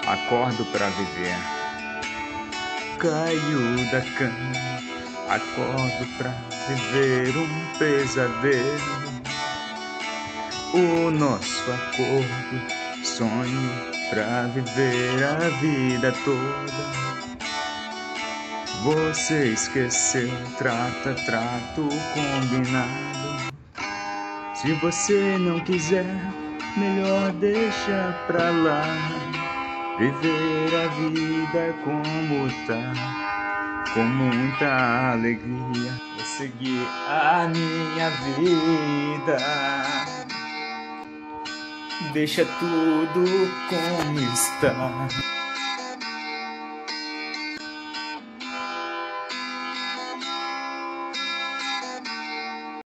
acordo pra viver. Caio da cama, acordo pra viver um pesadelo. O nosso acordo, sonho pra viver a vida toda. Você esqueceu, trato combinado. Se você não quiser, melhor deixa pra lá. Viver a vida como tá, com muita alegria. Vou seguir a minha vida. Deixa tudo como está.